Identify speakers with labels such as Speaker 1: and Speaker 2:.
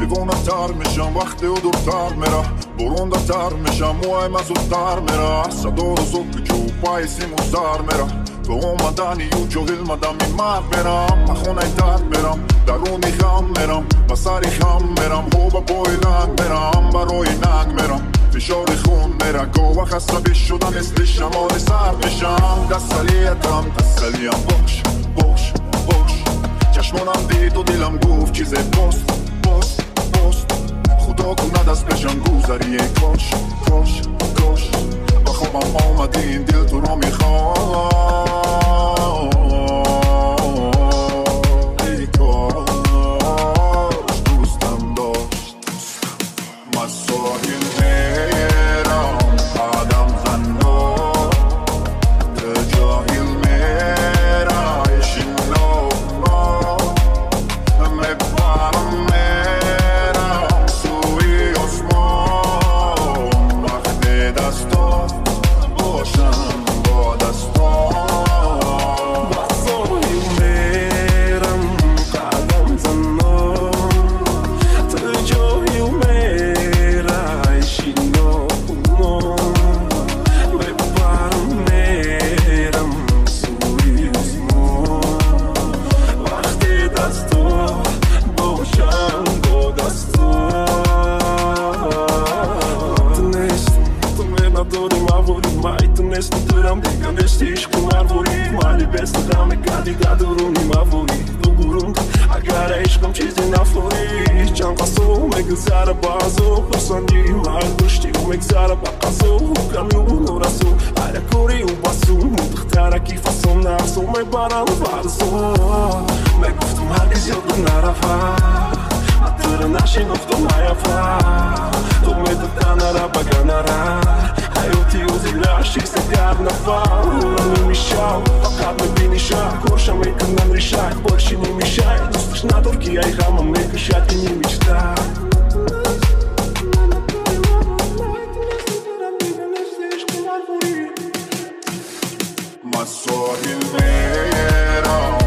Speaker 1: دیوونه‌تر میشم وقتی او دورتر میره برنده‌تر میشم موهایم زودتر میره صدا رو صبح که او پای سیمو سر میره تو اومدنی او جو هلمدم این مرد میرم نخونه درد میرم درونی خم میرم و سری خم میرم خوب پای لنگ میرم برای ننگ میرم فشار خون میره گوه خسته شدم مثل شمال سر میشم تسلیم باش باش باش چشمانم دید و دلم گفت چیز پست پست پست خدا کنه دست بشم گذری کاش کاش کاش با خوابم آمدی این دل تو رو میخوام ای کاش دوستم داشت من ساحل میرم قدم زنم تو جاهل میرم ایشین میبرم میرم سوی آسمان وقتی دستا باشم با دستا من ساحل میرم قدم زنم تو جاهل میرم ایشین میبرم میرم سوی آسمان وقتی دستا باشم با دستا تو نداری مواری میتونستی دارم دیگه نستی عشق مرواری مالی بست غم کردی درونی مواری دو گروند اگر عشقم چیزی نفوری چند قصو مگذره بازو پرسندی مال داشتی و مگذره با قصو کمیون و رسو هر کوری و باسو مدختره کی فصل نفسو میبرم فرزو میگفتم هرگز یادم نرفت تر نشنفتم نیافت تو میدادن را بگنره حیاتی و زیرشی سگر نفر نمیشم فقط میبینیشم کورشم میکنم ریشک باشی نمیشه دوستش ندار که ای غمم میکشد که نمیجده من ساحل میرم